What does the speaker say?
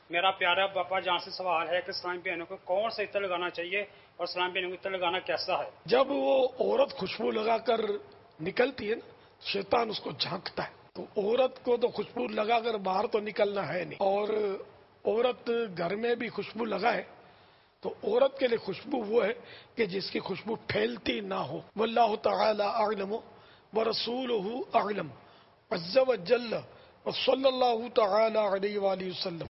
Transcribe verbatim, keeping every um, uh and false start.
मेरा प्यारा पापा जहाँ से सवाल है कि इस्लामी बहनों को कौन सा इत्र लगाना चाहिए और इस्लामी बहनों को इत्र लगाना कैसा है? जब वो औरत खुशबू लगाकर निकलती है ना, शैतान उसको झांकता है। तो औरत को तो खुशबू लगाकर बाहर तो निकलना है नहीं, और औरत घर में भी खुशबू लगाए तो औरत के लिए खुशबू वो है कि जिसकी खुशबू फैलती ना हो। वल्लाहु तआला अअलम व रसूलुहु अअलम अज़्ज़ व जल्ल व सल्लल्लाहु तआला अलैहि वसल्लम।